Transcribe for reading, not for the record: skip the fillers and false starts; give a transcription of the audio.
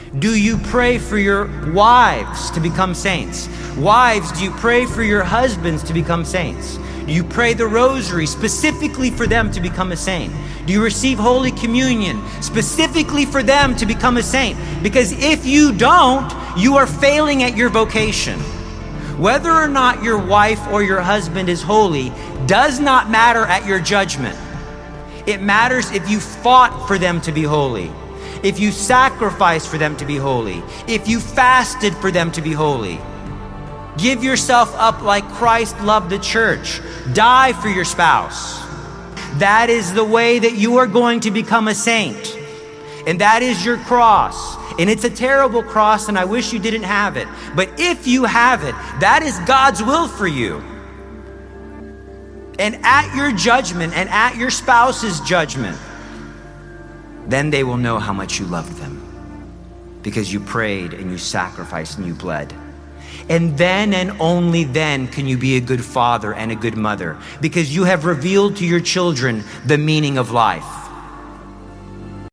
Do you pray for your wives to become saints? Wives, do you pray for your husbands to become saints? Do you pray the rosary specifically for them to become a saint? Do you receive Holy Communion specifically for them to become a saint? Because if you don't, you are failing at your vocation. Whether or not your wife or your husband is holy does not matter at your judgment. It matters if you fought for them to be holy, if you sacrificed for them to be holy, if you fasted for them to be holy. Give yourself up like Christ loved the church. Die for your spouse. That is the way that you are going to become a saint. And that is your cross. And it's a terrible cross, and I wish you didn't have it. But if you have it, that is God's will for you. And at your judgment and at your spouse's judgment, then they will know how much you loved them, because you prayed and you sacrificed and you bled. And then and only then can you be a good father and a good mother, because you have revealed to your children the meaning of life.